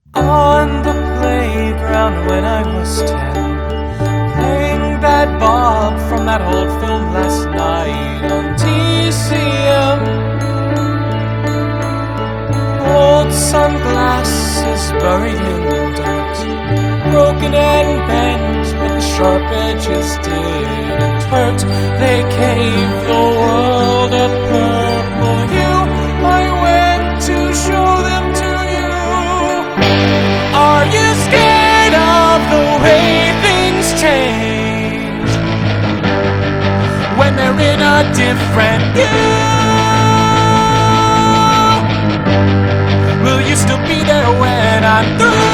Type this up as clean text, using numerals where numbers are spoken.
On the playground when I was 10, playing that Bob from that old film last night on TCM. Old sunglasses buried in dirt, broken and bent, but the sharp edges didn't hurt. They gave the world a purple hue. I went to show them to you. Are you scared of the way things change when they're in a different view? Will you still be there when I'm through?